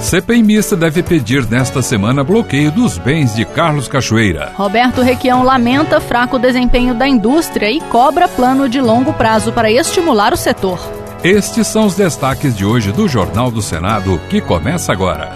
CPI mista deve pedir nesta semana bloqueio dos bens de Carlos Cachoeira. Roberto Requião lamenta fraco desempenho da indústria e cobra plano de longo prazo para estimular o setor. Estes são os destaques de hoje do Jornal do Senado, que começa agora.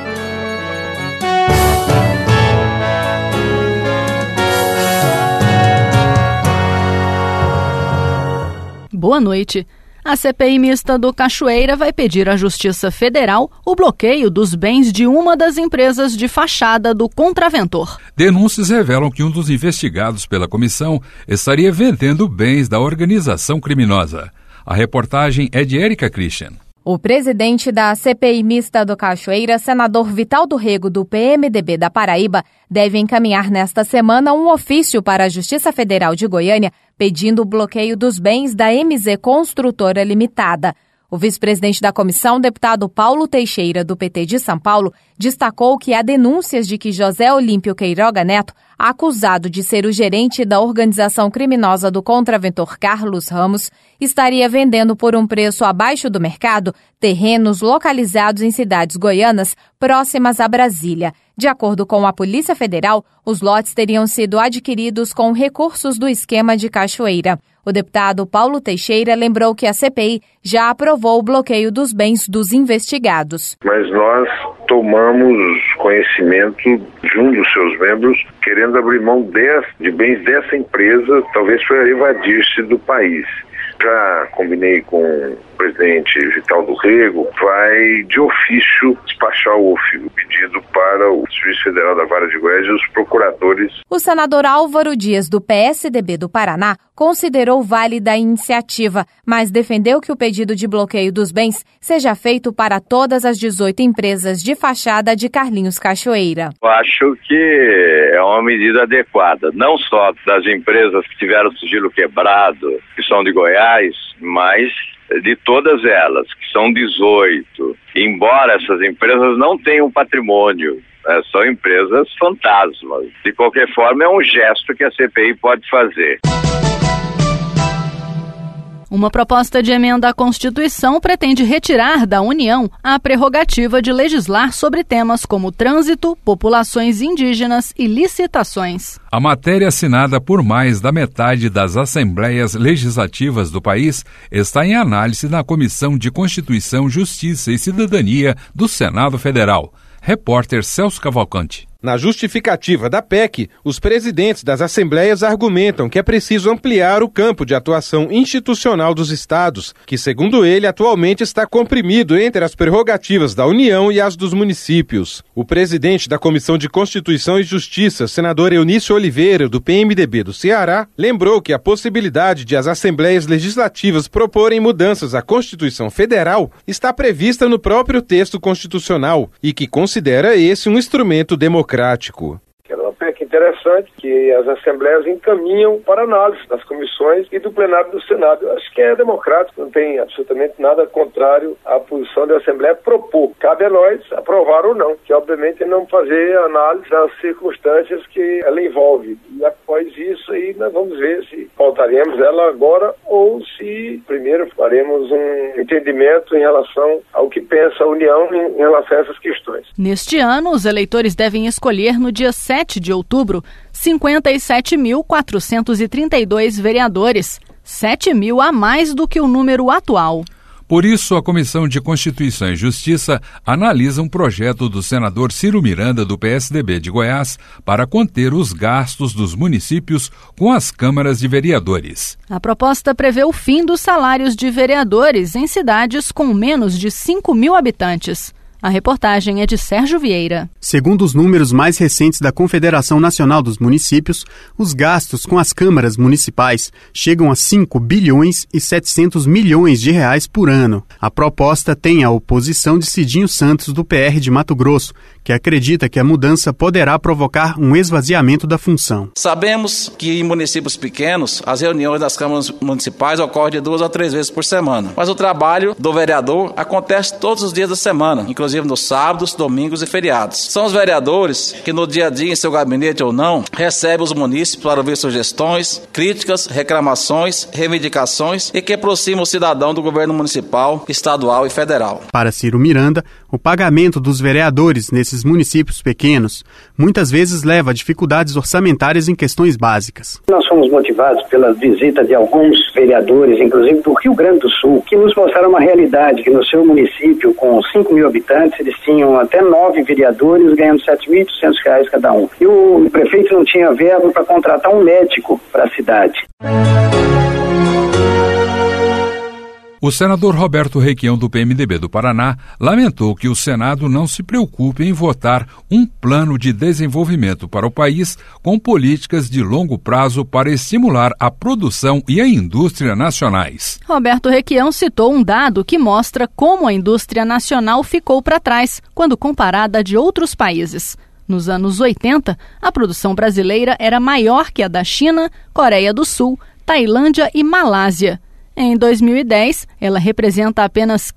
Boa noite. A CPI mista do Cachoeira vai pedir à Justiça Federal o bloqueio dos bens de uma das empresas de fachada do contraventor. Denúncias revelam que um dos investigados pela comissão estaria vendendo bens da organização criminosa. A reportagem é de Érica Christian. O presidente da CPI mista do Cachoeira, senador Vital do Rego, do PMDB da Paraíba, deve encaminhar nesta semana um ofício para a Justiça Federal de Goiânia pedindo o bloqueio dos bens da MZ Construtora Limitada. O vice-presidente da comissão, deputado Paulo Teixeira, do PT de São Paulo, destacou que há denúncias de que José Olímpio Queiroga Neto, acusado de ser o gerente da organização criminosa do contraventor Carlos Ramos, estaria vendendo por um preço abaixo do mercado terrenos localizados em cidades goianas próximas a Brasília. De acordo com a Polícia Federal, os lotes teriam sido adquiridos com recursos do esquema de Cachoeira. O deputado Paulo Teixeira lembrou que a CPI já aprovou o bloqueio dos bens dos investigados. Mas nós tomamos conhecimento de um dos seus membros querendo abrir mão de bens dessa empresa, talvez para evadir-se do país. Já combinei com o presidente Vital do Rego, vai de ofício despachar o pedido para o Juiz Federal da Vara de Goiás e os procuradores. O senador Álvaro Dias, do PSDB do Paraná, considerou válida a iniciativa, mas defendeu que o pedido de bloqueio dos bens seja feito para todas as 18 empresas de fachada de Carlinhos Cachoeira. Eu acho que é uma medida adequada, não só das empresas que tiveram sigilo quebrado, que são de Goiás, mas de todas elas, que são 18. Embora essas empresas não tenham patrimônio, são empresas fantasmas. De qualquer forma, é um gesto que a CPI pode fazer. Uma proposta de emenda à Constituição pretende retirar da União a prerrogativa de legislar sobre temas como trânsito, populações indígenas e licitações. A matéria, assinada por mais da metade das assembleias legislativas do país, está em análise na Comissão de Constituição, Justiça e Cidadania do Senado Federal. Repórter Celso Cavalcante. Na justificativa da PEC, os presidentes das assembleias argumentam que é preciso ampliar o campo de atuação institucional dos estados, que, segundo ele, atualmente está comprimido entre as prerrogativas da União e as dos municípios. O presidente da Comissão de Constituição e Justiça, senador Eunício Oliveira, do PMDB do Ceará, lembrou que a possibilidade de as assembleias legislativas proporem mudanças à Constituição Federal está prevista no próprio texto constitucional e que considera esse um instrumento democrático. Era uma PEC interessante que as assembleias encaminham para análise das comissões e do plenário do Senado. Eu acho que é democrático, não tem absolutamente nada contrário à posição da Assembleia propor. Cabe a nós aprovar ou não, que obviamente não fazer análise das circunstâncias que ela envolve. E após isso aí nós vamos ver se pautaremos ela agora ou se primeiro faremos um entendimento em relação ao que pensa a União em relação a essas questões. Neste ano, os eleitores devem escolher no dia 7 de outubro 57.432 vereadores, 7.000 a mais do que o número atual. Por isso, a Comissão de Constituição e Justiça analisa um projeto do senador Ciro Miranda, do PSDB de Goiás, para conter os gastos dos municípios com as câmaras de vereadores. A proposta prevê o fim dos salários de vereadores em cidades com menos de 5.000 habitantes. A reportagem é de Sérgio Vieira. Segundo os números mais recentes da Confederação Nacional dos Municípios, os gastos com as câmaras municipais chegam a 5 bilhões e 700 milhões de reais por ano. A proposta tem a oposição de Cidinho Santos, do PR de Mato Grosso, que acredita que a mudança poderá provocar um esvaziamento da função. Sabemos que em municípios pequenos, as reuniões das câmaras municipais ocorrem de 2 a 3 vezes por semana. Mas o trabalho do vereador acontece todos os dias da semana, inclusive inclusive nos sábados, domingos e feriados. São os vereadores que no dia a dia, em seu gabinete ou não, recebem os munícipes para ouvir sugestões, críticas, reclamações, reivindicações e que aproximam o cidadão do governo municipal, estadual e federal. Para Ciro Miranda, o pagamento dos vereadores nesses municípios pequenos muitas vezes leva a dificuldades orçamentárias em questões básicas. Nós fomos motivados pela visita de alguns vereadores, inclusive do Rio Grande do Sul, que nos mostraram uma realidade que no seu município, com 5 mil habitantes, eles tinham até 9 vereadores ganhando R$7.800 cada um. E o prefeito não tinha verba para contratar um médico para a cidade. O senador Roberto Requião, do PMDB do Paraná, lamentou que o Senado não se preocupe em votar um plano de desenvolvimento para o país com políticas de longo prazo para estimular a produção e a indústria nacionais. Roberto Requião citou um dado que mostra como a indústria nacional ficou para trás quando comparada a de outros países. Nos anos 80, a produção brasileira era maior que a da China, Coreia do Sul, Tailândia e Malásia. Em 2010, ela representa apenas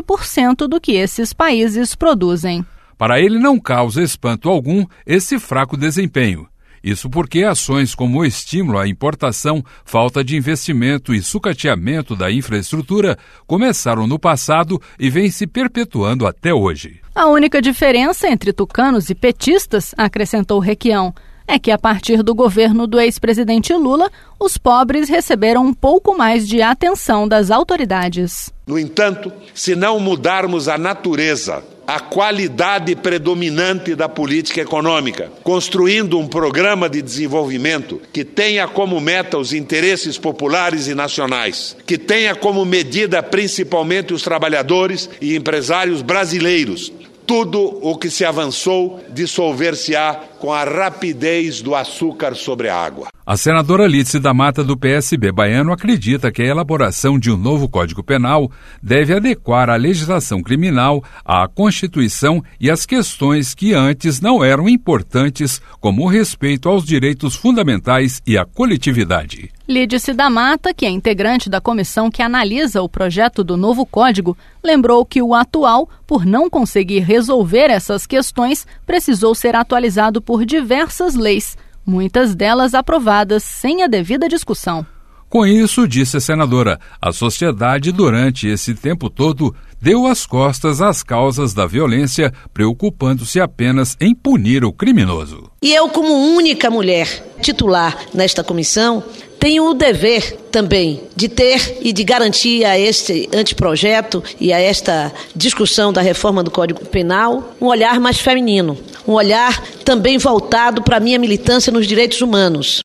15% do que esses países produzem. Para ele não causa espanto algum esse fraco desempenho. Isso porque ações como o estímulo à importação, falta de investimento e sucateamento da infraestrutura começaram no passado e vêm se perpetuando até hoje. A única diferença entre tucanos e petistas, acrescentou Requião, é que a partir do governo do ex-presidente Lula, os pobres receberam um pouco mais de atenção das autoridades. No entanto, se não mudarmos a natureza, a qualidade predominante da política econômica, construindo um programa de desenvolvimento que tenha como meta os interesses populares e nacionais, que tenha como medida principalmente os trabalhadores e empresários brasileiros, tudo o que se avançou dissolver-se-á com a rapidez do açúcar sobre a água. A senadora Lídice da Mata, do PSB baiano, acredita que a elaboração de um novo Código Penal deve adequar a legislação criminal à Constituição e às questões que antes não eram importantes, como o respeito aos direitos fundamentais e à coletividade. Lídice da Mata, que é integrante da comissão que analisa o projeto do novo Código, lembrou que o atual, por não conseguir resolver essas questões, precisou ser atualizado por diversas leis, muitas delas aprovadas sem a devida discussão. Com isso, disse a senadora, a sociedade durante esse tempo todo deu as costas às causas da violência, preocupando-se apenas em punir o criminoso. E eu, como única mulher titular nesta comissão, tenho o dever também de ter e de garantir a este anteprojeto e a esta discussão da reforma do Código Penal um olhar mais feminino, um olhar também voltado para a minha militância nos direitos humanos.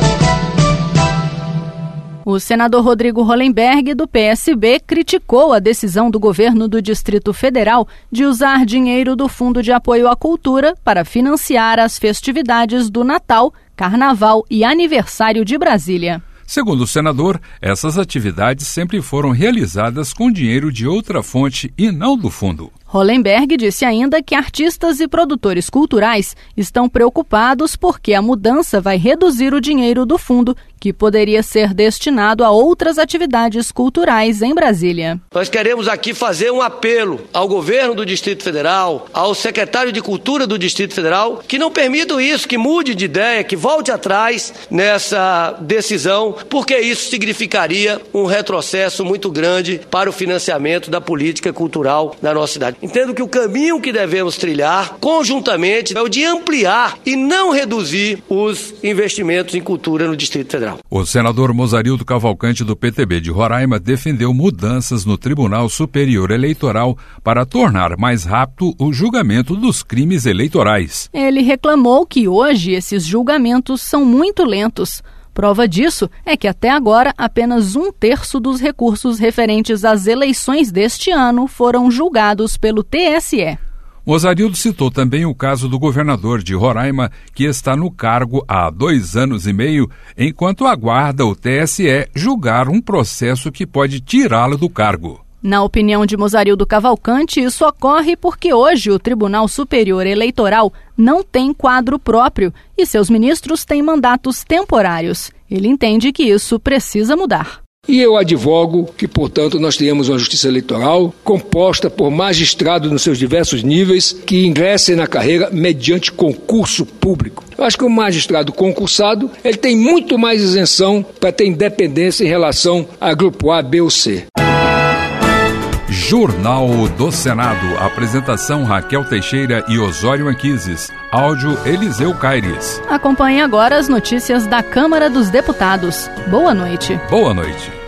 O senador Rodrigo Hollenberg, do PSB, criticou a decisão do governo do Distrito Federal de usar dinheiro do Fundo de Apoio à Cultura para financiar as festividades do Natal, Carnaval e Aniversário de Brasília. Segundo o senador, essas atividades sempre foram realizadas com dinheiro de outra fonte e não do fundo. Hollenberg disse ainda que artistas e produtores culturais estão preocupados porque a mudança vai reduzir o dinheiro do fundo, que poderia ser destinado a outras atividades culturais em Brasília. Nós queremos aqui fazer um apelo ao governo do Distrito Federal, ao secretário de Cultura do Distrito Federal, que não permitam isso, que mude de ideia, que volte atrás nessa decisão, porque isso significaria um retrocesso muito grande para o financiamento da política cultural da nossa cidade. Entendo que o caminho que devemos trilhar conjuntamente é o de ampliar e não reduzir os investimentos em cultura no Distrito Federal. O senador Mozarildo Cavalcante, do PTB de Roraima, defendeu mudanças no Tribunal Superior Eleitoral para tornar mais rápido o julgamento dos crimes eleitorais. Ele reclamou que hoje esses julgamentos são muito lentos. Prova disso é que até agora apenas 1/3 dos recursos referentes às eleições deste ano foram julgados pelo TSE. Mozarildo citou também o caso do governador de Roraima, que está no cargo há 2 anos e meio, enquanto aguarda o TSE julgar um processo que pode tirá-lo do cargo. Na opinião de Mozarildo Cavalcante, isso ocorre porque hoje o Tribunal Superior Eleitoral não tem quadro próprio e seus ministros têm mandatos temporários. Ele entende que isso precisa mudar. E eu advogo que, portanto, nós tenhamos uma justiça eleitoral composta por magistrados nos seus diversos níveis que ingressem na carreira mediante concurso público. Eu acho que o magistrado concursado ele tem muito mais isenção para ter independência em relação a grupo A, B ou C. Jornal do Senado. Apresentação Raquel Teixeira e Osório Anquises. Áudio Eliseu Caires. Acompanhe agora as notícias da Câmara dos Deputados. Boa noite. Boa noite.